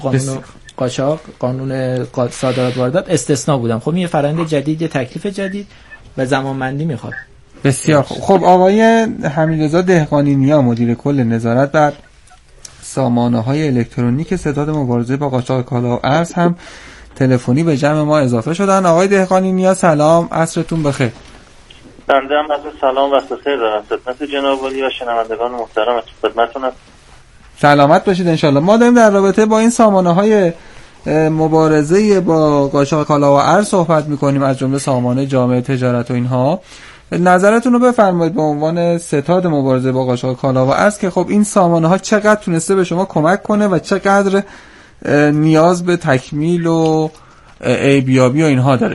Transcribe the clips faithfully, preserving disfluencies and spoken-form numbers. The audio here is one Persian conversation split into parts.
قانون قاچاق، قانون صادرات واردات استثناء بودن. خب این فرآیند جدید، تکلیف جدید و زمانبندی میخواد. بسیار خوب. خب آقای حمیدرضا دهقانی نیا، مدیر کل نظارت بر سامانه‌های الکترونیک ستاد مبارزه با قاچاق کالا و ارز هم تلفنی به جمع ما اضافه شدن. آقای دهقانی نیا سلام، عصرتون بخیر. بنده هم از سلام وقت خیر دارم خدمت جناب عالی و شنوندگان محترم خدمتتون هستم. سلامت باشید انشالله. ما داریم در رابطه با این سامانه‌های مبارزه با قاچاق کالا و ارز صحبت می‌کنیم، از جمله سامانه جامعه تجارت و اینها. نظرتون رو بفرمایید به عنوان ستاد مبارزه با قاچاق کالا و ارز که خب این سامانه‌ها چقدر تونسته به شما کمک کنه و چقدر نیاز به تکمیل و عیبیابی و اینها داره.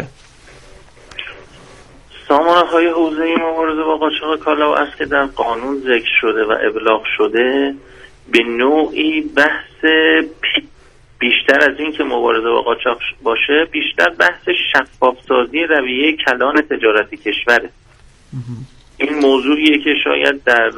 سامانه‌های حوزه مبارزه با قاچاق کالا و ارز که در قانون ذکر شده و ابلاغ شده، به نوعی بحث بیشتر از این که مبارزه با قاچاق باشه، بیشتر بحث شفاف‌سازی رویه کلان تجارتی کشوره. این موضوعیه که شاید در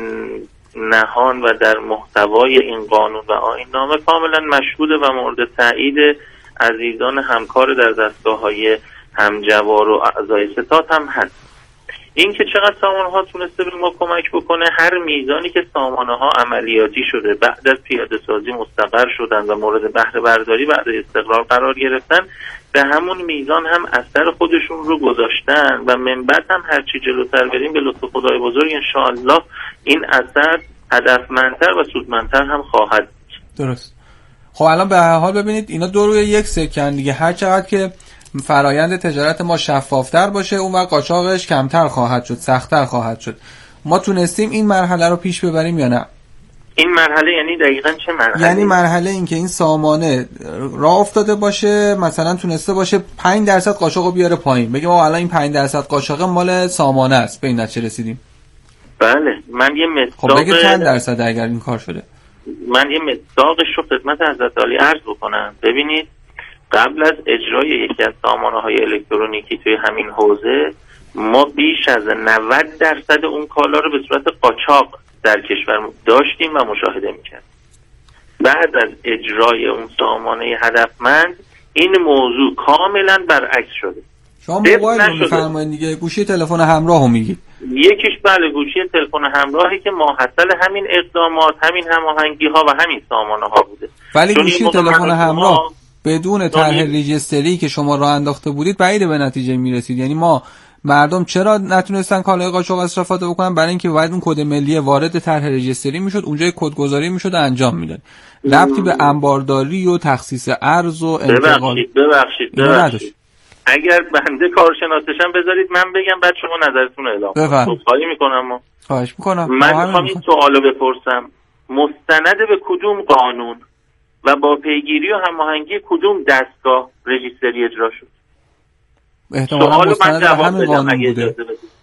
نهان و در محتوای این قانون و آیین‌نامه کاملا مشهوده و مورد تایید عزیزان همکار در دستگاه‌های همجوار و اعضای ستاد هم هست. این که چقدر سامانه‌ها تونسته به ما کمک بکنه، هر میزانی که سامانه‌ها عملیاتی شده، بعد از پیاده سازی مستقر شدن و مورد بهره برداری بعد استقرار قرار گرفتن، به همون میزان هم اثر خودشون رو گذاشتن و من بعد هم هرچی جلوتر بریم به لطف خدای بزرگ انشاءالله این اثر هدفمندتر و سودمندتر هم خواهد بود. درست. خب الان به هر حال ببینید اینا دو روی یک سکن دیگه، هر چقدر که فرایند تجارت ما شفافتر باشه اون وقت قاچاقش کمتر خواهد شد، سخت‌تر خواهد شد. ما تونستیم این مرحله رو پیش ببریم یا نه؟ این مرحله یعنی دقیقاً چه مرحله؟ یعنی مرحله این که این سامانه راه افتاده باشه، مثلا تونسته باشه پنج درصد قاچاقو بیاره پایین، بگیم ما الان این پنج درصد قاچاق مال سامانه است، به این نتیجه رسیدیم. بله، من یه مصداق خب بگید چند درصد اگر این کار شده؟ من یه مصداقش رو خدمت حضرت عالی عرض بکنم. ببینید، قبل از اجرای یکی از سامانه‌های الکترونیکی توی همین حوزه، ما بیش از نود درصد اون کالا رو به صورت قاچاق در کشور داشتیم و مشاهده می‌کردیم. بعد از اجرای اون سامانه هدفمند این موضوع کاملا برعکس شده. شما موبایل رو می‌فرمایید دیگه، گوشی تلفن همراهو میگید. یکیش بله گوشی تلفن همراهی که ماحصل همین اقدامات، همین هماهنگی‌ها و همین سامانه‌ها بوده. ولی گوشی تلفن همراه بدون طرح ریجستری که شما راه انداخته بودید بعیده به نتیجه میرسید. یعنی ما مردم چرا نتونستن کالای قاچاق استفاده بکنن؟ برای اینکه باید اون کد ملی وارد طرح ریجستری میشد، اونجا کد گذاری میشد انجام میداد. ربطی به انبارداری و تخصیص ارز و انتقال ببخشید ببخشید ببخشید اگر بنده کارشناسشم بذارید من بگم، بعد شما نظرتون رو اعلام کنید. خواهی میکنم. ما خواهش میکنم. من میخوام این سوالو بپرسم، مستند به کدوم قانون و با پیگیری و هماهنگی کدوم دستگاه رجیستری اجرا شد؟ احتمالاً مستند به همین قانون بوده.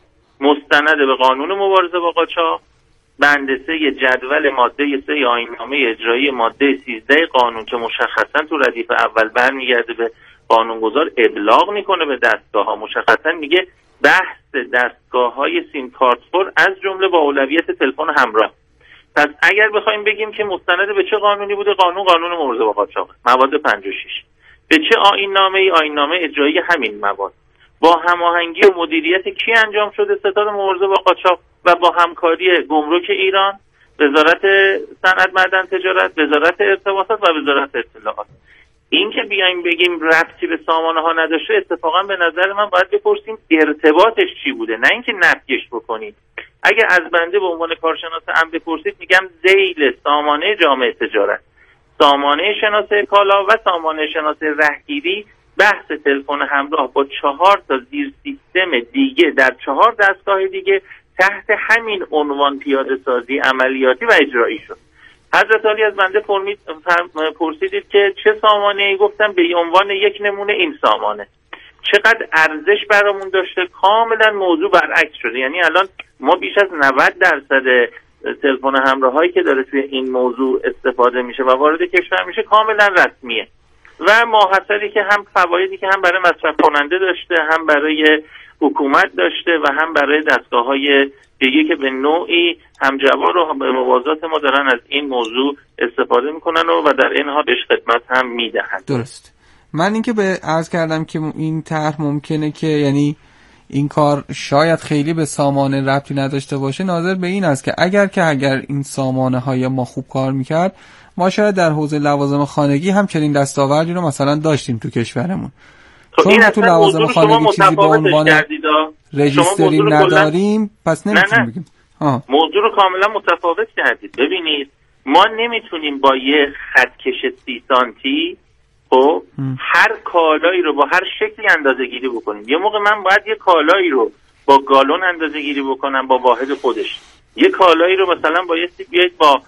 مستند به قانون مبارزه با قاچاق، بند سه جدول ماده سه آیین‌نامه اجرایی ماده سیزده قانون که مشخصاً تو ردیف اول برمیگرده به قانونگذار ابلاغ میکنه به دستگاه‌ها، مشخصاً میگه بحث دستگاه‌های سیم کارت خور از جمله با اولویت تلفن همراه. پس اگر بخوایم بگیم که مستند به چه قانونی بوده، قانون قانون مبارزه با قاچاق مواد پنجاه و شش. به چه آیین‌نامه‌ای؟ آیین‌نامه اجرایی همین مواد. با هماهنگی و مدیریت کی انجام شده؟ ستاد مبارزه با قاچاق و با همکاری گمرک ایران، وزارت صنعت معدن تجارت، وزارت ارتباطات و وزارت اطلاعات. این که بیایم بگیم ربطی به سامانه ها نداشته، اتفاقا به نظر من باید بپرسیم ارتباطش چی بوده، نه اینکه نفیش بکنید. اگه از بنده به عنوان کارشناس امن بپرسید، میگم ذیل سامانه جامعه تجارت، سامانه شناسه کالا و سامانه شناسه رهگیری بحث تلفن همراه با چهار تا زیر سیستم دیگه در چهار دستگاه دیگه تحت همین عنوان پیاده سازی عملیاتی و اجرایی شد. حضرت عالی از بنده پرسیدید که چه سامانه‌ای، گفتم به عنوان یک نمونه این سامانه چقدر ارزش برامون داشته. کاملا موضوع برعکس شده. یعنی الان ما بیش از نود درصد تلفن همراهایی که داره توی این موضوع استفاده میشه و وارد کشور میشه کاملا رسمیه. و ماحصلی که هم فوایدی که هم برای مصرف کننده داشته، هم برای حکومت داشته و هم برای دستگاه‌های دیگه که به نوعی همجوار و به موازات ما دارن از این موضوع استفاده میکنن و, و در این حال بهش خدمت هم میدهن. درست. من اینکه به عرض کردم که این طرح ممکنه که یعنی این کار شاید خیلی به سامانه ربطی نداشته باشه، ناظر به این است که اگر که اگر این سامانه های ما خوب کار میکرد، ما شاید در حوزه لوازم خانگی هم چنین دستاوردی رو مثلا داشتیم تو کشورمون. چون ما تو لوازم خانگی چیزی به عنوان رجیستری نداریم، پس نمیتونیم بگیم. آه. موضوع رو کاملا متفاوت کردید. ببینید ما نمیتونیم با یه خطکش سی سانتی خب هر کالایی رو با هر شکلی اندازه گیری بکنیم. یه موقع من باید یه کالایی رو با گالون اندازه گیری بکنم با واحد خودش، یه کالایی رو مثلا با یه بیاید با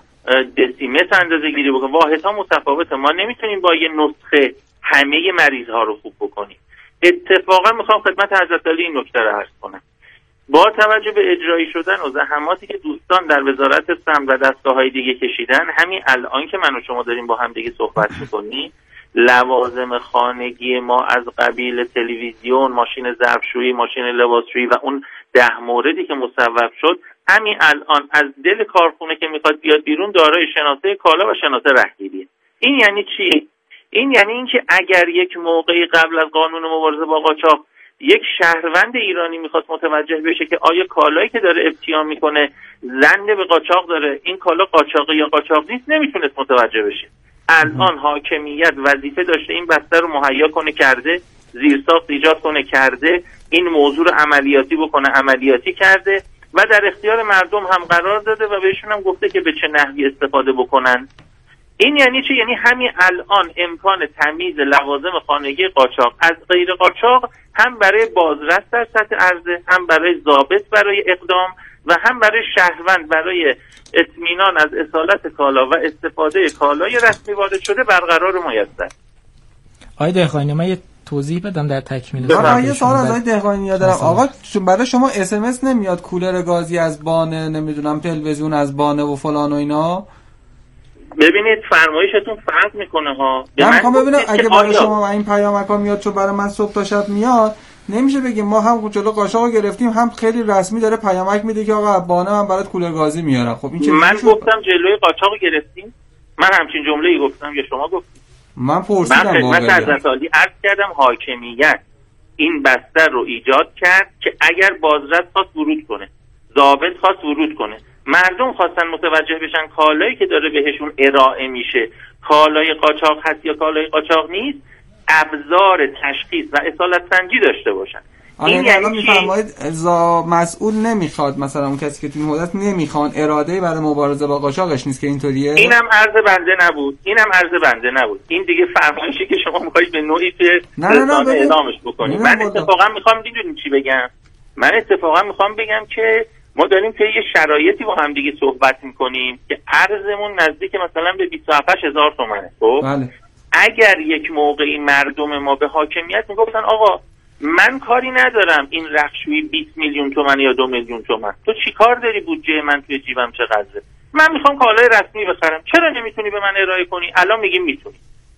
دسیمتر اندازه گیری بکنم. واحدها متفاوته. ما نمیتونیم با یه نسخه همه مریض ها رو خوب بکنیم. اتفاقا میخوام خدمت حضرت علی این نکته رو عرض کنم. با توجه به اجرایی شدن و زحماتی که دوستان در وزارت سمت و دستگاه‌های دیگه کشیدن، همین الان که من و شما داریم با هم دیگه صحبت می‌کنیم، لوازم خانگی ما از قبیل تلویزیون، ماشین ظرفشویی، ماشین لباسشویی و اون ده موردی که مصوب شد، همین الان از دل کارخونه که میخواد بیاد بیرون دارای شناسه کالا و شناسه رهگیریه. این یعنی چی؟ این یعنی اینکه اگر یک موقعی قبل از قانون مبارزه با قاچاق یک شهروند ایرانی میخواست متوجه بشه که آیا کالایی که داره ابتیا میکنه زنده به قاچاق داره، این کالا قاچاقی یا قاچاق نیست، نمیتونست متوجه بشه. الان حاکمیت وظیفه داشته این بستر رو مهیا کنه کرده، زیرساخت ایجاد کنه کرده، این موضوع رو عملیاتی بکنه عملیاتی کرده و در اختیار مردم هم قرار داده و بهشون هم گفته که به چه نحوی استفاده بکنن. این یعنی چه؟ یعنی همین الان امکان تمیز لوازم خانگی قاچاق از غیر قاچاق هم برای بازرس در سطح عرضه، هم برای ضابط برای اقدام و هم برای شهروند برای اطمینان از اصالت کالا و استفاده کالای رسمی وارد شده برقرار و میسر. آقای دهقانی من یه توضیح بدم در تکمیل. آقا یه سوال از آقای دهقانی دارم. آقا برای شما اس ام اس نمیاد کولر گازی از بانه، نمیدونم تلویزیون از بانه و فلان و اینا؟ ببینید فرمایشتون فرق میکنه ها. من میخوام ببینم اگه برای شما این پیامک ها میاد چون برای من صبح تا شب میاد، نمیشه بگیم ما هم جلو قاچاق گرفتیم هم خیلی رسمی داره پیامک میده که آقا بانه من برات کولر گازی میارم. خب این چه؟ من گفتم جلوی قاچاق گرفتیم؟ من همچین جمله‌ای گفتم یا شما گفتید؟ من پرسیدم. من خدمت حضرت عالی عرض کردم حاکمیت این بستر رو ایجاد کرد که اگر بازرس خواست ورود کنه، ضابط خواست ورود کنه، مردم خواستن متوجه بشن کالایی که داره بهشون ارائه میشه کالای قاچاق هست یا کالای قاچاق نیست، ابزار تشخیص و اصالت سنجی داشته باشن. این یعنی میفرمایید ز مسئول نمیخواد، مثلا اون کسی که تو این حدت نمیخوان اراده برای مبارزه با قاچاقش نیست که اینطوریه؟ اینم عرض بنده نبود، اینم عرض بنده نبود. این دیگه فرمایشی که شما میخواید به نوعی توی رسانه اعلامش بکنید. من اتفاقا میخوام دیدونید چی بگم. من اتفاقا میخوام بگم که ما داریم که یه شرایطی با هم دیگه صحبت میکنیم که ارزمون نزدیک مثلا به بیست و هفت هزار تومنه. خب بله. اگر یک موقعی مردم ما به حاکمیت میگفتن آقا من کاری ندارم این رخشویی بیست میلیون تومن یا دو میلیون تومن، تو چی کار داری بودجه من توی جیبم چقدره، من میخوام کالای رسمی بخرم، چرا نمیتونی به من ارائه کنی؟ الان میگیم میتونی.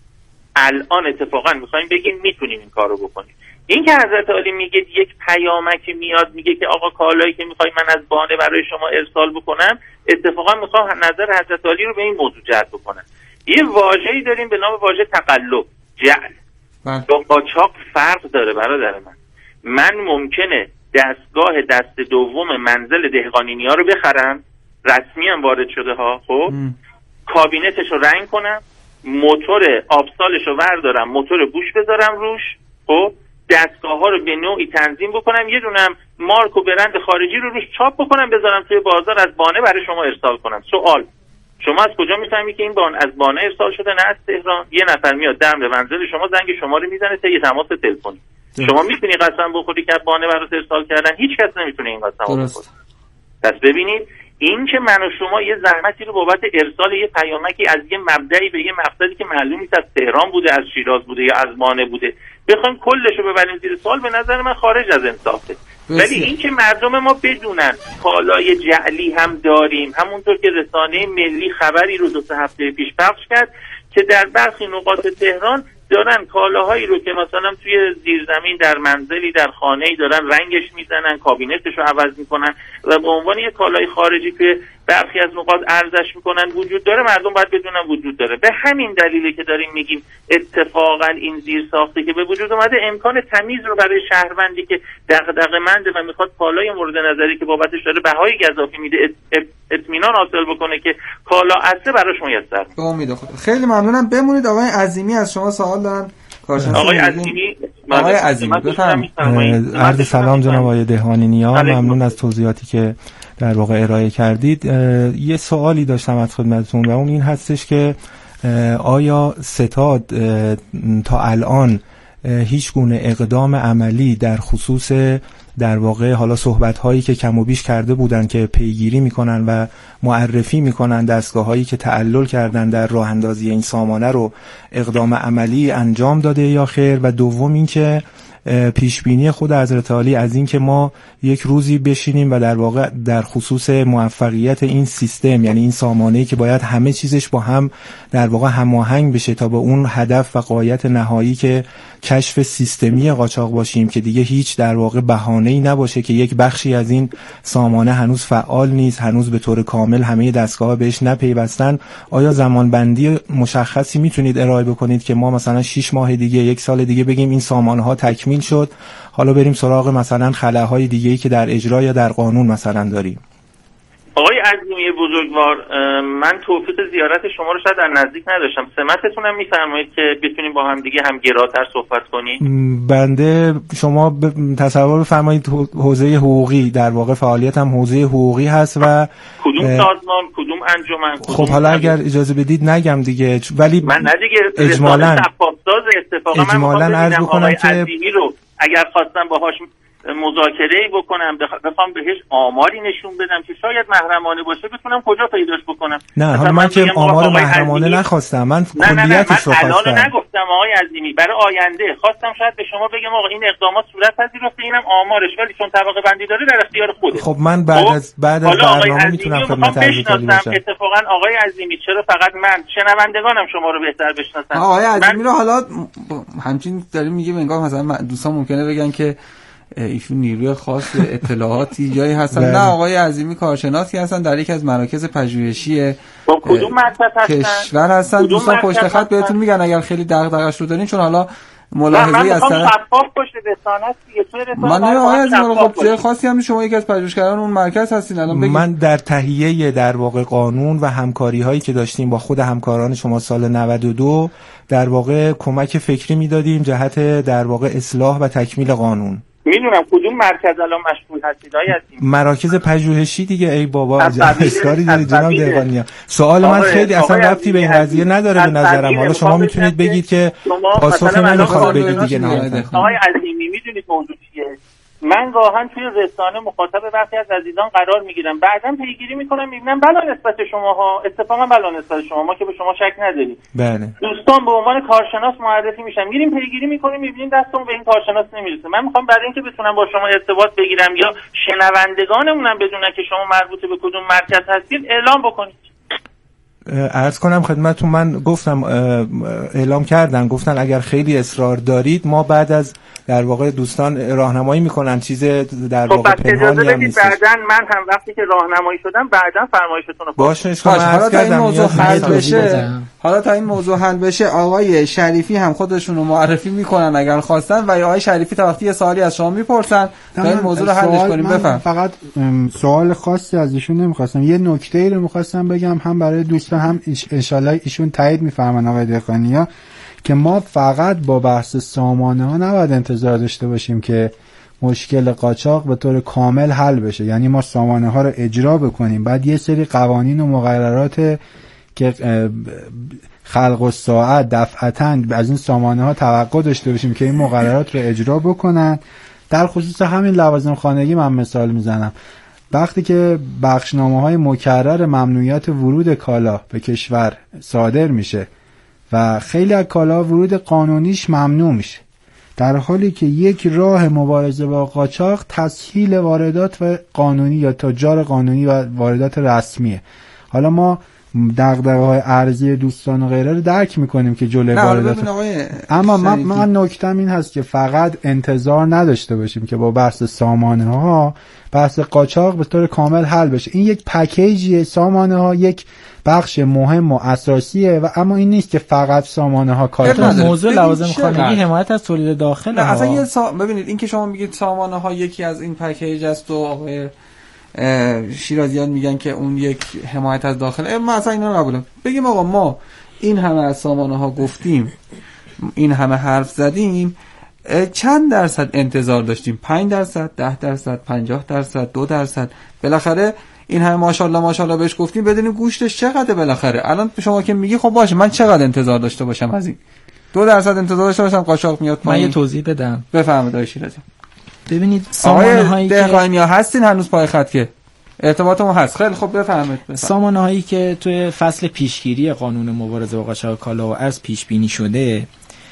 الان اتفاقا میخوایم بگیم میتونیم این کارو بکنیم. این که حضرت عالی میگه یک پیامکی میاد میگه که آقا کالایی که میخوای من از بانه برای شما ارسال بکنم، اتفاقا میخوام نظر حضرت عالی رو به این موضوع جلب بکنم. یه واژه‌ای داریم به نام واژه تقلب، جعل. با قاچاق فرق داره برادر من. من ممکنه دستگاه دست دوم منزل دهقانی‌نیا رو بخرم، رسمی هم وارد شده ها، خب کابینتش رو رنگ کنم، موتور آبسالش رو وردارم، موتور بوش بذارم روش، خب دستگاه ها رو به نوعی تنظیم بکنم، یه دونم مارک و برند خارجی رو روش چاپ بکنم بذارم توی بازار از بانه برای شما ارسال کنم. سوال، شما از کجا میفهمی که این بان از بانه ارسال شده نه از تهران؟ یه نفر میاد در منزل شما زنگ شما رو میزنه تا یه تماس تلفنی. شما میتونی قسم بخوری که بانه برات ارسال کردن؟ هیچ کس نمیتونه این قسم بخوره. پس ببینید این که من و شما یه زحمتی رو بابت ارسال یه پیامکی از یه مبدأی به یه مقصدی که معلوم نیست از تهران بوده، از شیراز بوده یا از بانه بوده، بخوایم کلش رو ببریم زیر سوال، به نظر من خارج از انصافه. ولی این که مردم ما بدونن کالای جعلی هم داریم، همونطور که رسانه ملی خبری رو دو سه هفته پیش پخش کرد که در برخی نقاط تهران دارن کالاهایی رو که مثلا توی زیرزمین در منزلی در خانه‌ای دارن رنگش میزنن، کابینتش رو عوض میکنن و به عنوان یک کالای خارجی که برخی از نقاط ارزش میکنن وجود داره، مردم باید بدونن وجود داره. به همین دلیله که داریم میگیم اتفاقا این زیرساختی که به وجود اومده امکان تمیز رو برای شهروندی که دغدغه‌منده و میخواد کالای مورد نظری که بابتش داره بهای گزافی میده اطمینان حاصل بکنه که کالا اصله براش میسر. به امید خدا. خیلی ممنونم. بمونید. آقای عظیمی از شما سوال دارن. آقای عظیمی آقای عظیمی بفرمایید. عرض سلام جناب آقای دهقانی نیا، ممنون از توضیحاتی که در واقع ارائه کردید. یه سوالی داشتم از خدمتتون و اون این هستش که آیا ستاد تا الان هیچ گونه اقدام عملی در خصوص در واقع حالا صحبت هایی که کم و بیش کرده بودن که پیگیری میکنن و معرفی میکنن دستگاه هایی که تعلل کردن در راه اندازی این سامانه رو اقدام عملی انجام داده یا خیر؟ و دوم این که پیش بینی خود حضرت عالی از این که ما یک روزی بشینیم و در واقع در خصوص موفقیت این سیستم، یعنی این سامانه‌ای که باید همه چیزش با هم در واقع هماهنگ بشه تا به اون هدف و غایت نهایی که کشف سیستمی قاچاق باشیم، که دیگه هیچ در واقع بهانه‌ای نباشه که یک بخشی از این سامانه هنوز فعال نیست، هنوز به طور کامل همه دستگاه‌ها بهش نپیوستن. آیا زمانبندی مشخصی میتونید ارائه بکنید که ما مثلا شش ماه دیگه، یک سال دیگه بگیم این سامانه‌ها تکمیل شد، حالا بریم سراغ مثلا خلاهای دیگه‌ای که در اجرا یا در قانون مثلا داریم؟ آقای عظیمی بزرگوار، من توفیق زیارت شما رو شاید در نزدیک نداشتم. سمتتون هم میفرمایید که بتونیم با هم دیگه هم گراتر صحبت کنیم؟ بنده شما تصور بفرمایید حوزه حقوقی، در واقع فعالیتم حوزه حقوقی هست و کدوم سازمان، کدوم انجمن؟ خب حالا اگر اجازه بدید نگم دیگه، ولی من نه دیگه اجمالاً اتفاقا اجمالاً عرض بکنم که عظیمی رو اگر خواستم باهاش مذاکره‌ای بکنم، بخوام بهش آماری نشون بدم که شاید محرمانه باشه، بتونم کجا پیداش بکنم؟ نه حالا من که آمار محرمانه نخواستم، من کلیتش رو خواستم. الان نگفتم آقای عظیمی، برای آینده خواستم شاید به شما بگم آقا این اقدامات صورت پذیرفته، اینم آمارش، ولی چون طبقه بندی داره در اختیار خوده. خب من بعد از بعد از برنامه میتونم خدمت عرض کنم. اتفاقا آقای عظیمی چرا فقط من، شنوندگانم شما رو بهتر بشناسن. آقای عظیمی رو حالا همچین داریم میگیم انگار مثلا دوستان ممکنه بگن که ایشون نیروی خاص اطلاعاتی جایی هستن. نه، آقای عظیمی کارشناسی هستن، در یکی از مراکز پژوهشی کدوم مکتب هستن؟ کشور هستن. دوستان پشت خط بهتون میگن اگر خیلی دغدغش رو دارین، چون حالا ملاحظه‌ای از طرف شفاف باشه رسانه دیگه. من نه آقای عظیمی، خب جای خاصی هم شما یکی از پژوهشگران اون مرکز هستین. الان بگید. من در تهیه در واقع قانون و همکاری هایی که داشتیم با خود همکاران شما سال نود و دو در واقع کمک فکری میدادیم جهت در واقع اصلاح و تکمیل قانون. میدونم کدوم مرکز الان مشغول هستید آقای عظیمی؟ مراکز پژوهشی دیگه. ای بابا اسکاری دارید جناب دهقانی. سوال من خیلی اصلا ربطی به این قضیه نداره به نظرم. حالا شما میتونید بگید که پاسخ نمیخواد بگید دیگه. نه آقای عظیمی میدونید موضوع چیه؟ من گاهن توی رسانه مخاطب برخی از عزیزان قرار میگیرم، بعداً پیگیری میکنم میبینم بلا نسبت شماها، اتفاقا بلا نسبت شما، ما که به شما شک نداریم. بله. دوستان به عنوان کارشناس معرفی میشن، میریم پیگیری میکنیم میبینیم دستمون به این کارشناس نمیرسه. من میخوام برای اینکه بتونم با شما ارتباط بگیرم یا شنوندگانمونم بدونن که شما مربوط به کدوم مرکز هستید، اعلام بکنید. عرض کنم خدمتتون، من گفتم اعلام کردن، گفتن اگر خیلی اصرار دارید ما بعد از در واقع دوستان راهنمایی میکنن، چیز در واقع پنهانی هم نیست. بعدن من هم وقتی که راهنمایی شدم بعدن فرمایشتون رو باشه. حالا تا این موضوع حل بشه حالا تا این موضوع حل بشه آقای شریفی هم خودشون رو معرفی میکنن اگر خواستن، و آقای شریفی تا وقتی یه سوالی از شما میپرسن تا این موضوع رو حلش کنیم. بفهم. فقط سوال خاصی از ایشون نمیخواستم، یه نکته‌ای رو میخواستم بگم هم برای دوستان هم ان شاءالله ایشون تایید میفرمن آقای دهقانی‌ها، که ما فقط با بحث سامانه ها نباید انتظار داشته باشیم که مشکل قاچاق به طور کامل حل بشه. یعنی ما سامانه ها رو اجرا بکنیم، بعد یه سری قوانین و مقررات که خلق الساعه دفعتاً از این سامانه ها توقع داشته باشیم که این مقررات رو اجرا بکنن. در خصوص همین لوازم خانگی من مثال میزنم، وقتی که بخشنامه های مکرر ممنوعیت ورود کالا به کشور صادر میشه و خیلی از کالا ورود قانونیش ممنوع میشه، در حالی که یک راه مبارزه با قاچاق تسهیل واردات و قانونی یا تجار قانونی و واردات رسمیه. حالا ما دغدغه‌های ارزی دوستان و غیره رو درک میکنیم که جلوی واردات. اما من من نکتم این هست که فقط انتظار نداشته باشیم که با بحث سامانه ها بحث قاچاق به طور کامل حل بشه. این یک پکیجیه، سامانه ها یک بخش مهم و اساسیه و اما این نیست که فقط سامانه ها کار کنه. موضوع لوازم خانگی حمایت از تولید داخل نه اصلا یه سا... ببینید این که شما میگید سامانه ها یکی از این پکیج است و آقای شیرازیان میگن که اون یک حمایت از داخل، من اصلا اینا قبولم. بگیم آقا ما این همه از سامانه ها گفتیم، این همه حرف زدیم، چند درصد انتظار داشتیم؟ پنج درصد، ده درصد، پنجاه درصد، دو درصد؟ بالاخره این همه ماشاءالله ماشاءالله بهش گفتیم، بدونیم گوشتش چقدره. بالاخره الان شما که میگی خب باشه من چقدر انتظار داشته باشم از این؟ دو درصد انتظار داشته باشم قاچاق میاد پایین. من یه توضیح بدم. بفرمایید آقای شیرازی. ببینید سامانه هایی که دهقانیا هستین هنوز پای خط که ارتباطمون هست. خیلی خب بفرمایید. سامانه هایی که توی فصل پیشگیری قانون مبارزه با قاچاق کالا و ارز پیش بینی شده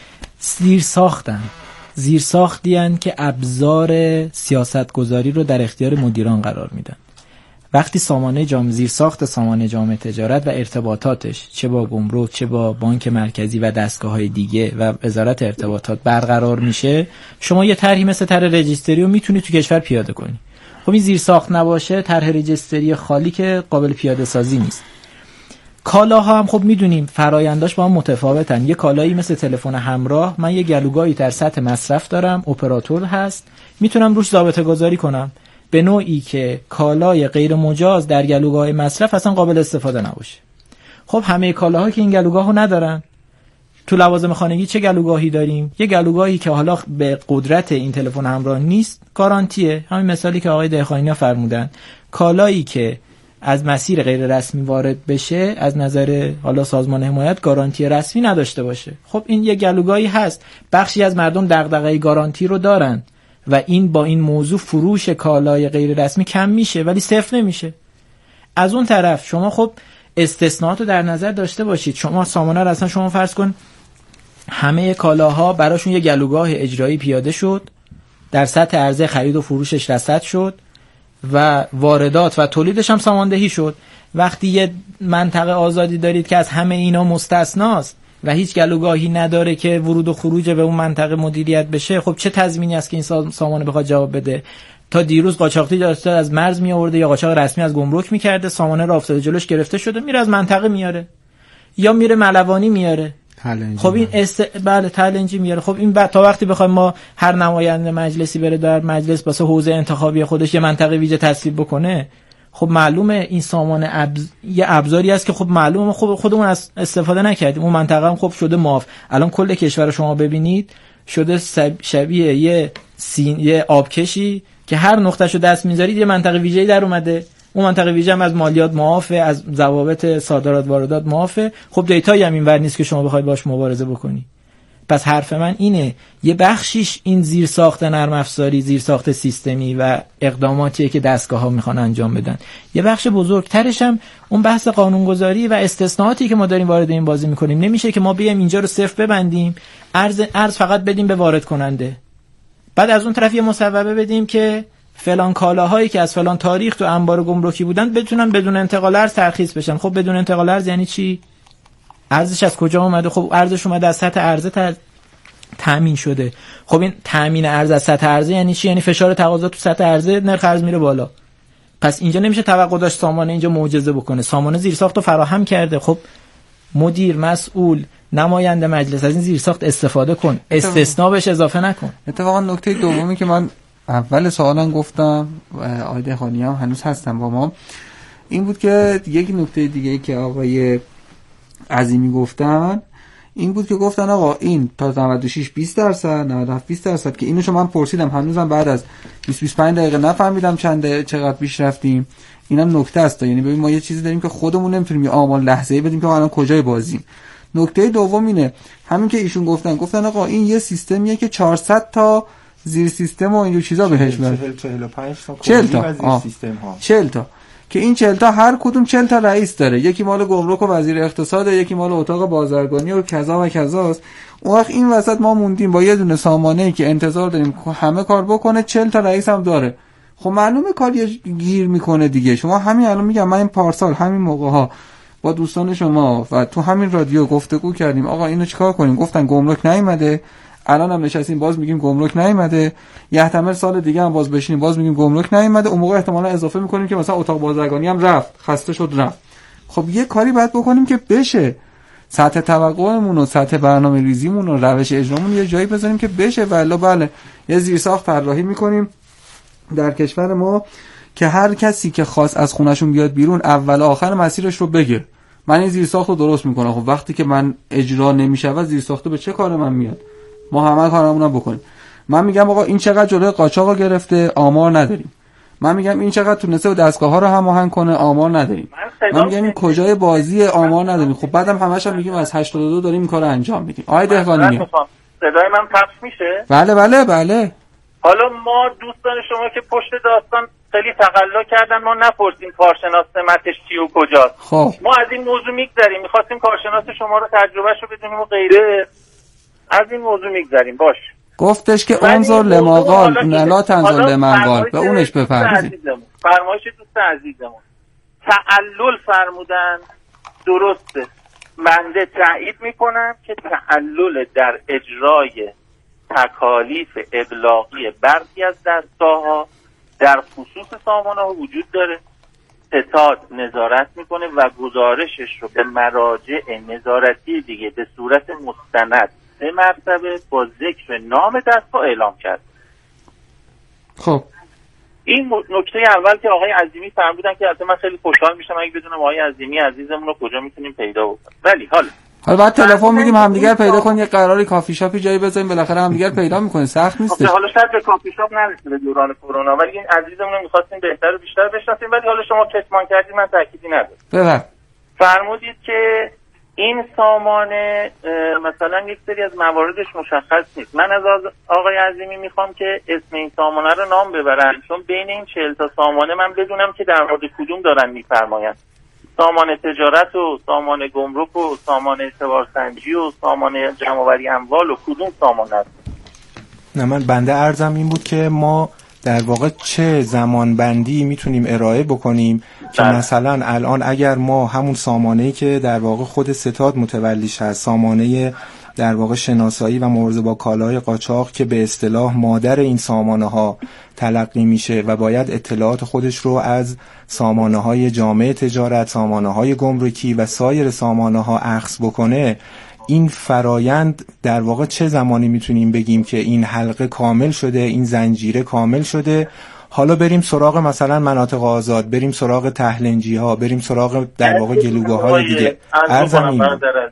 زیر ساختن زیر ساختی هستند که ابزار سیاستگذاری رو در اختیار مدیران قرار میدن. وقتی سامانه جامعه زیر ساخت سامانه جامعه تجارت و ارتباطاتش چه با گمرک چه با بانک مرکزی و دستگاه‌های دیگه و وزارت ارتباطات برقرار میشه، شما یه طرحی مثل طرح رجیستری رو میتونی تو کشور پیاده کنی. خب این زیر ساخت نباشه، طرح رجیستری خالی که قابل پیاده سازی نیست. کالاها هم خب میدونیم فرآینداش با هم متفاوتن. یه کالایی مثل تلفن همراه، من یه گلوگاهی در سطح مصرف دارم، اپراتور هست، میتونم روش ضابطه گذاری کنم به نوعی که کالای غیر مجاز در گلوگاه مصرف اصلا قابل استفاده نباشه. خب همه کالاها که این گلوگاهو ندارن. تو لوازم خانگی چه گلوگاهی داریم؟ یه گلوگاهی که حالا به قدرت این تلفن همراه نیست، گارانتیه. همین مثالی که آقای دهقانی‌ها فرمودن، کالایی که از مسیر غیر رسمی وارد بشه از نظر حالا سازمان حمایت گارانتی رسمی نداشته باشه. خب این یه گلوگاهی هست. بخشی از مردم دغدغه گارانتی رو دارن و این با این موضوع فروش کالای غیر رسمی کم میشه ولی صفر نمیشه. از اون طرف شما خب استثناءات رو در نظر داشته باشید. شما سامانه رو اصلا شما فرض کن همه کالاها براشون یه گلوگاه اجرایی پیاده شد، در سطح عرضه خرید و فروشش رصد شد و واردات و تولیدش هم ساماندهی شد. وقتی یه منطقه آزادی دارید که از همه اینا مستثناست و هیچ گلوگاهی نداره که ورود و خروج به اون منطقه مدیریت بشه، خب چه تضمینی است که این سامانه بخواد جواب بده؟ تا دیروز قاچاقچی داشته از مرز می آورده یا قاچاق رسمی از گمرک میکرده، سامانه را افتاده جلوش گرفته شده، میره از منطقه میاره یا میره ملوانی میاره. خب این است... بله تلنجی میاره. خب این بعد تا وقتی بخوایم ما هر نماینده مجلسی بره در مجلس واسه حوزه انتخابی خودش یه منطقه ویژه تصویب بکنه، خب معلومه این سامانه ابز... یه ابزاری است که خب معلومه خب خودمون از استفاده نکردیم. اون منطقه هم خب شده معاف. الان کل کشور شما ببینید شده شبیه یه سین... یه آبکشی که هر نقطهشو دست میذارید یه منطقه ویژه‌ای در اومده. اون منطقه ویژه هم از مالیات معافه، از ضوابط صادرات واردات معافه. خب دیتایی هم اینور نیست که شما بخواید باش مبارزه بکنی. پس حرف من اینه یه بخشیش این زیر ساخت نرم افزاری، زیر ساخت سیستمی و اقداماتیه که دستگاه‌ها میخوان انجام بدن. یه بخش بزرگترش هم اون بحث قانونگذاری و استثناءاتی که ما داریم وارد این بازی میکنیم. نمیشه که ما بیایم اینجا رو صفر ببندیم، ارز ارز فقط بدیم به وارد کننده، بعد از اون طرف یه مصوبه بدیم که فلان کالاهایی که از فلان تاریخ تو انبار گمرکی بودن بتونن بدون انتقال ارز ترخیص بشن. خب بدون انتقال ارز یعنی چی؟ ارزش از کجا اومده؟ خب ارزش اومده از سطح عرضه تامین شده. خب این تامین ارز از سطح عرضه یعنی چی؟ یعنی فشار تقاضا تو سطح عرضه، نرخ ارز میره بالا. پس اینجا نمیشه توقع داشت سامانه اینجا معجزه بکنه. سامانه زیرساخت رو فراهم کرده. خب مدیر، مسئول، نماینده مجلس از این زیرساخت استفاده کن، استثناء بهش اضافه نکن. اتفاقا نکته دومی که من اول سوالم گفتم و آقای دهقانی هم هنوز هستن با ما، این بود که یک نکته دیگه که آقای عظیمی گفتن این بود که گفتن آقا این تا نود و شش بیست درصد، نود و هفت بیست درصد، که اینو شما من پرسیدم هنوزم بعد از بیست بیست و پنج دقیقه نفهمیدم چند چقدر پیش رفتیم. اینم نکته است. یعنی ببین ما یه چیزی داریم که خودمون نمیتونیم یه آمار لحظه‌ای بدیم که الان کجای بازیم. نکته دوم اینه همین که ایشون گفتن گفتن آقا این یه سیستمیه که چهارصد تا زیر سیستم و اینجور چیزا بهش میاد، چهل و پنج تا چهل تا زیر سیستم ها، چهل تا که این چهل تا هر کدوم چهل تا رئیس داره، یکی مال گمرک و وزیر اقتصاد، یکی مال اتاق بازرگانی و کذا و کذاست. اون وقت این وسط ما موندیم با یه دونه سامانه‌ای که انتظار داریم همه کار بکنه، چهل تا رئیس هم داره. خب معلومه کار یه گیر میکنه دیگه. شما همین الان میگم من این پارسال همین موقع ها با دوستان شما و تو همین رادیو گفتگو کردیم آقا اینو چیکار کنیم، گفتن گمرک نیومده، الان هم نشستیم باز میگیم گمرک نیومده، احتمال سال دیگه هم باز بشینیم باز میگیم گمرک نیومده، اون موقع احتمالاً اضافه میکنیم که مثلا اتاق بازرگانی هم رفت، خسته شد رفت. خب یه کاری باید بکنیم که بشه سطح توقعمون و سطح برنامه ریزیمون و روش اجرامون یه جایی بذاریم که بشه. والا بله یه زیرساخت طراحی میکنیم در کشور ما که هر کسی که خواست از خونهشون بیاد بیرون اول آخر مسیرش رو بگه من این زیرساخت رو درست میکنم. خب وقتی که من اجرا نمیشه زیرساخت به چه کار من میاد؟ ما همه کارامون رو بکنیم. من میگم آقا این چقدر جلوی قاچاق گرفته آمار نداریم. من میگم این چقدر تونسته و دستگاه‌ها رو هماهنگ کنه آمار نداریم. من میگم این کجای بازی آمار نداریم. خب بعدم همش هم میگیم از هشتاد و دو داریم این کارو انجام میدیم. آقای دهقانی صدای من پخش میشه؟ بله بله بله. حالا ما دوستان شما که پشت داستان خیلی تقلا کردن ما نپرسیم کارشناس سمتش چی و کجاست. خب ما از این موضوع میگذریم، میخواستیم کارشناس شما رو تجربهشو بدونیم و غیره، از این موضوع میگذریم. باش گفتش که انظر لما قال لا تنظر لمن قال، به اونش بپردازیم. فرمایش دوست عزیزمون تعلل فرمودن، درسته، بنده تایید میکنم که تعلل در اجرای تکالیف ابلاغی برخی از دستگاه‌ها در خصوص سامانه‌ها وجود داره. ستاد نظارت میکنه و گزارشش رو به مراجع نظارتی دیگه به صورت مستند سه مرتبه با ذکر نام دستگاه اعلام کرد. خب این نکته اول که آقای عظیمی فرمودن که البته من خیلی خوشحال میشم اگه بدونم آقای عظیمی عزیزمون رو کجا میتونیم پیدا بکنیم. ولی حالا حالا بعد تلفن میگیم همدیگر پیدا کنیم، یه قراری کافی شاپی جایی بزنیم بالاخره همدیگر پیدا میکنیم، سخت نیست. حالا شاید به کافی شاپ نرسیده دوران کرونا، ولی این عزیزمون رو می‌خواستیم بهتر و بیشتر بشناسیم، ولی حالا شما کتمان کردید من تأکیدی ندارم. بله. فرمودید که این سامانه مثلا یک سری از مواردش مشخص نیست. من از آقای عظیمی میخوام که اسم این سامانه رو نام ببرن، چون بین این چهل تا سامانه من بدونم که در مورد کدوم دارن میفرمایند. سامانه تجارت و سامانه گمرک و سامانه اعتبارسنجی و سامانه جمع‌آوری اموال و کدوم سامانه است؟ نه من بنده عرضم این بود که ما در واقع چه زمان بندی میتونیم ارائه بکنیم که مثلا الان اگر ما همون سامانه‌ای که در واقع خود ستاد متولیش هست، سامانه در واقع شناسایی و مبارزه با کالاهای قاچاق که به اصطلاح مادر این سامانه‌ها تلقی میشه و باید اطلاعات خودش رو از سامانه‌های جامعه تجارت، سامانه‌های گمرکی و سایر سامانه‌ها اخذ بکنه، این فرایند در واقع چه زمانی میتونیم بگیم که این حلقه کامل شده، این زنجیره کامل شده؟ حالا بریم سراغ مثلا مناطق آزاد، بریم سراغ تهلنجی ها، بریم سراغ در واقع گلوگاه های دیگه. ارزم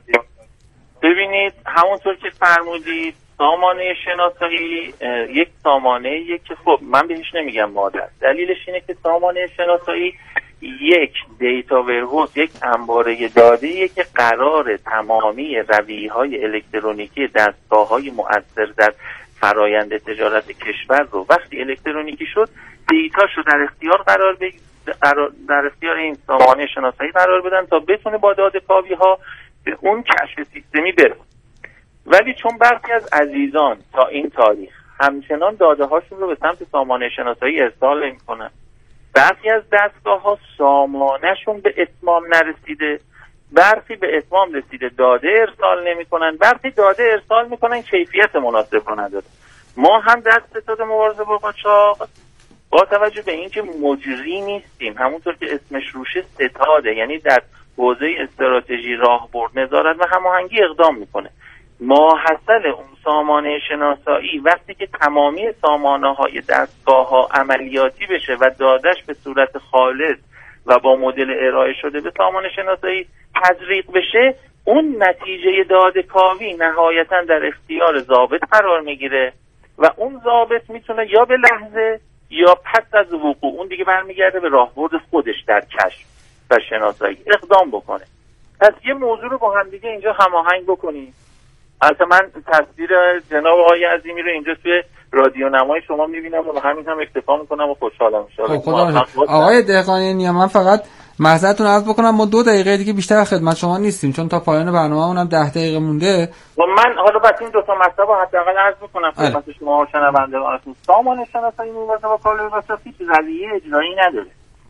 ببینید همونطور که فرمودید سامانه شناسایی یک سامانه یک که خب من بهش نمیگم مادر، دلیلش اینه که سامانه شناسایی یک دیتا ورهوس، یک انباره داده‌ایه که قرار تمامی رویه‌های الکترونیکی دستگاه‌های مؤثر در فرایند تجارت کشور رو وقتی الکترونیکی شد دیتاشو در اختیار قرار بگ... در اختیار این سامانه شناسایی قرار بدن تا بتونه با داده کاوی‌ها به اون کشف سیستمی بره. ولی چون برخی از عزیزان تا این تاریخ همچنان داده هاشون رو به سمت سامانه شناسایی ارسال نمی‌کنن، برخی از دستگاه ها سامانهشون به اتمام نرسیده، برخی به اتمام رسیده داده ارسال نمی‌کنن، برخی داده ارسال می‌کنن کیفیت مناسب نداره. ما هم در ستاد مبارزه با قاچاق با توجه به اینکه مجری نیستیم، همونطور که اسمش روشه ستاده، یعنی در حوزه استراتژی راهبرد نظارت و هماهنگی اقدام میکنه. ماحصل اون سامانه شناسایی وقتی که تمامی سامانه های دستگاه ها عملیاتی بشه و دادش به صورت خالص و با مدل ارائه شده به سامانه شناسایی تزریق بشه، اون نتیجه داده کاوی نهایتا در اختیار ضابط قرار میگیره و اون ضابط میتونه یا به لحظه یا پس از وقوع، اون دیگه برمیگرده به راهبرد خودش در کشف و شناسایی اقدام بکنه. پس یه موضوع رو با هم دیگه اینجا هماهنگ بکنیم. البته من تصویر جناب آقای عظیمی رو اینجا توی رادیو نمای شما میبینم و همین هم اکتفا میکنم و خوشحالم میشم. آقای دهقانی من فقط معذرتون عرض بکنم ما دو دقیقه دیگه بیشتر خدمت شما نیستیم چون تا پایان برنامه‌مون هم ده دقیقه مونده. و من حالا بعد این دو تا مطلب رو حداقل عرض میکنم خدمت شما شنوندگانتون. سامانه شناسایی مبارزه با کالاهای قاچاق هیچ رویه اجرایی نداره.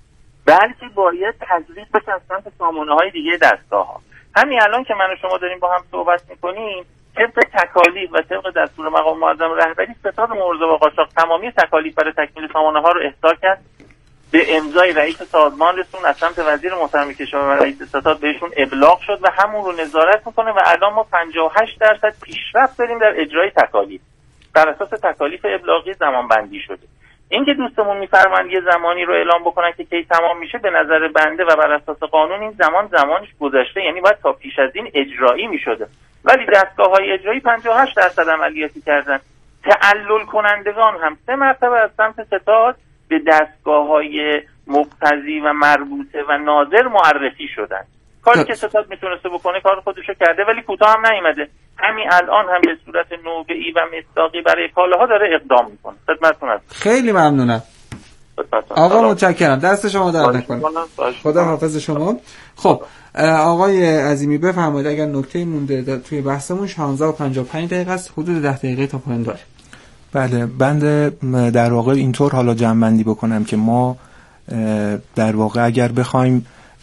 بلکه باید تجویز بشه از سمت سامانه‌های دیگه دستگاه‌ها. همین الان که من و شما داریم با هم صحبت می‌کنیم، طبق تکالیف و طبق دستور مقام معظم رهبری ستاد مبارزه با قاچاق تمامی تکالیف برای تکمیل سامانه‌ها رو احضار کرد، به امضای رئیس سازمان رسون، از سمت وزیر محترم کشور و رئیس ستاد بهشون ابلاغ شد و همون رو نظارت میکنه و الان ما پنجاه و هشت درصد پیشرفت داریم در اجرای تکالیف. بر اساس تکالیف ابلاغی زمان بندی شده. اینکه دوستمون میفرمایند یه زمانی رو اعلام بکنن که کی تمام میشه، به نظر بنده و بر اساس قانون این زمان زمانش گذشته، یعنی باید تا پیش از این اجرایی میشده. ولی دستگاه‌های اجرایی پنجاه و هشت درصد عملیاتی کردن. تعلل کنندگان هم سه مرتبه از سمت ستاد به دستگاه‌های مقتضی و مربوطه و ناظر معرفی شدن. کاری که ستاد میتونسته بکنه کار خودشو کرده، ولی کوتاه هم نیومده. همین الان هم به صورت نوبه‌ای و مصداقی برای کالاها داره اقدام میکنه. خدمتتون هستم. خیلی ممنونم آقا، متشکرم، دست شما درد نکنه. خدا حافظ شما. خب آقای عظیمی بفرمایید اگر نکته مونده توی بحثمون. شانزده و پنجاه و پنج دقیقه است، حدود ده دقیقه تا پایان داره. بله، بنده در واقع اینطور حالا جمع‌بندی بکنم که ما در واقع اگر بخوایم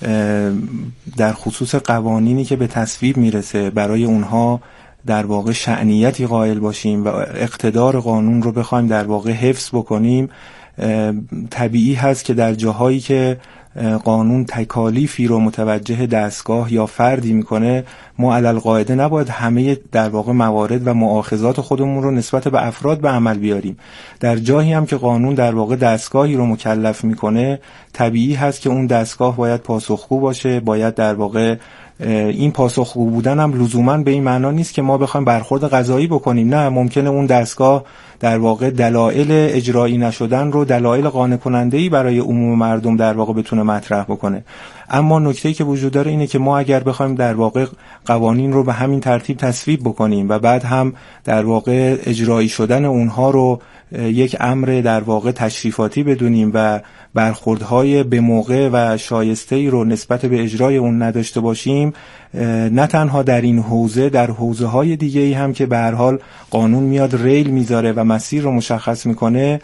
در خصوص قوانینی که به تصویب میرسه برای اونها در واقع شأنیتی قائل باشیم و اقتدار قانون رو بخوایم در واقع حفظ بکنیم، طبیعی هست که در جاهایی که قانون تکالیفی رو متوجه دستگاه یا فردی میکنه، ما علل قاعده نباید همه در واقع موارد و مؤاخذات خودمون رو نسبت به افراد به عمل بیاریم. در جایی هم که قانون در واقع دستگاهی رو مکلف میکنه، طبیعی هست که اون دستگاه باید پاسخگو باشه، باید در واقع این پاسخگو بودن هم لزوما به این معنا نیست که ما بخوایم برخورد قضایی بکنیم. نه، ممکنه اون دستگاه در واقع دلایل اجرایی نشدن رو دلایل قانع کننده‌ای برای عموم مردم در واقع بتونه مطرح بکنه. اما نکته‌ای که وجود داره اینه که ما اگر بخوایم در واقع قوانین رو به همین ترتیب تصویب بکنیم و بعد هم در واقع اجرایی شدن اونها رو یک امر در واقع تشریفاتی بدونیم و برخوردهای به موقع و شایسته‌ای رو نسبت به اجرای اون نداشته باشیم، نه تنها در این حوزه، در حوزه‌های دیگه‌ای هم که به هر حال قانون میاد ریل میذاره و مسیر رو مشخص میکنه،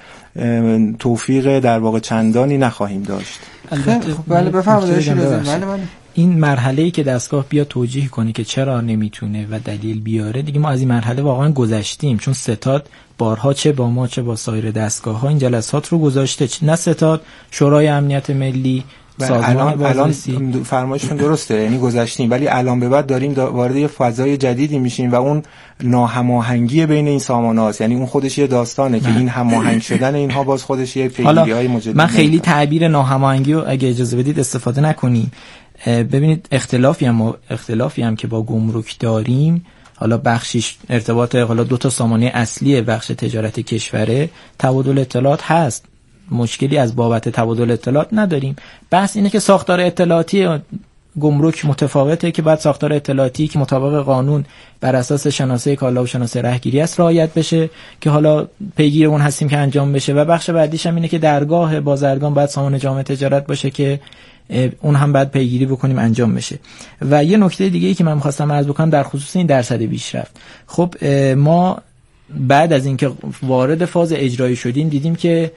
توفیق در واقع چندانی نخواهیم داشت. البته بله بفرمایید. بله بله این مرحله‌ای که دستگاه بیا توجیه کنه که چرا نمیتونه و دلیل بیاره، دیگه ما از این مرحله واقعا گذشتیم، چون ستاد بارها چه با ما چه با سایر دستگاه‌ها این جلسات رو گذاشته. نه ستاد، شورای امنیت ملی، الان الان فرمایشتون درسته، یعنی گذشتیم، ولی الان به بعد داریم وارد یه فضای جدیدی میشیم و اون ناهماهنگی بین این سامانه‌هاست. یعنی اون خودش یه داستانه که این هماهنگ شدن اینها باز خودش یه پیگیری‌های مجدد. من خیلی تعبیر ناهماهنگی رو اگه اجازه بدید استفاده نکنیم. ببینید اختلافی هم اختلافی هم که با گمرک داریم، حالا بخشش ارتباط حالا دو تا سامانه اصلی بخش تجارت کشوره، تبادل اطلاعات هست، مشکلی از بابت تبادل اطلاعات نداریم. بحث اینه که ساختار اطلاعاتی گمرک متفاوته که بعد ساختار اطلاعاتی که مطابق قانون بر اساس شناسه کالا و شناسه رهگیری است رعایت بشه که حالا پیگیر اون هستیم که انجام بشه، و بخش بعدیش هم اینه که درگاه بازرگان باید سامانه جامعه تجارت باشه که اون هم باید پیگیری بکنیم انجام بشه. و یه نکته دیگه ای که من می‌خواستم عرض بکنم در خصوص این درصد پیشرفت، خب ما بعد از اینکه وارد فاز اجرایی شدیم دیدیم که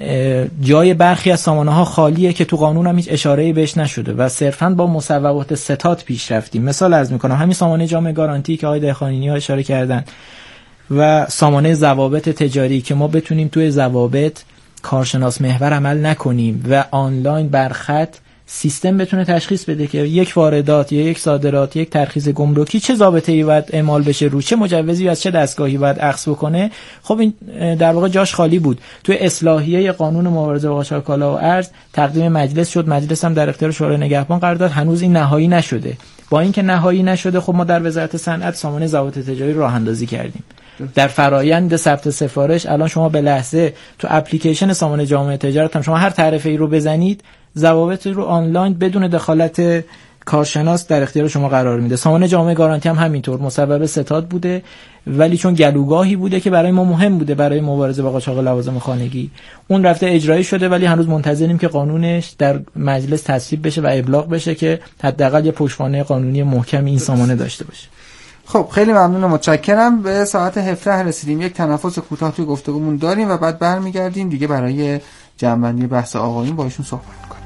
جای برخی از سامانه‌ها خالیه که تو قانون هم هیچ اشاره‌ای بهش نشده و صرفاً با مصوبات ستاد پیش رفتیم. مثال عرض می‌کنم، همین سامانه جامعه گارانتی که آقای دهقانی‌ها اشاره کردن و سامانه ضوابط تجاری که ما بتونیم توی ضوابط کارشناس محور عمل نکنیم و آنلاین برخط سیستم بتونه تشخیص بده که یک واردات یا یک صادرات، یک ترخیص گمرکی چه ضابطه‌ای باید اعمال بشه، رو چه مجوزی از چه دستگاهی باید اخذ بکنه. خب این در واقع جاش خالی بود. توی اصلاحیه قانون مبارزه با قاچاق کالا و ارز تقدیم مجلس شد، مجلس هم در اختیار شورای نگهبان قرار داد، هنوز این نهایی نشده. با اینکه نهایی نشده، خب ما در وزارت صنعت سامانه ضوابط تجاری راه اندازی کردیم. در فرایند ثبت سفارش الان شما به لحظه تو اپلیکیشن سامانه جامعه تجارت هم شما هر تعرفه ای رو بزنید، ضوابط رو آنلاین بدون دخالت کارشناس در اختیار شما قرار میده. سامانه جامعه گارانتی هم همینطور مصوبه ستاد بوده، ولی چون گلوگاهی بوده که برای ما مهم بوده برای مبارزه با قاچاق لوازم خانگی، اون رفته اجرایی شده، ولی هنوز منتظریم که قانونش در مجلس تصویب بشه و ابلاغ بشه که حداقل یه پشتوانه قانونی محکم این سامانه داشته باشه. خب خیلی ممنون و متشکرم. به ساعت هفده رسیدیم، یک تنفس کوتاه توی گفتگومون داریم و بعد برمیگردیم دیگه برای جمع‌بندی بحث آقایون با ایشون صحبت کنیم.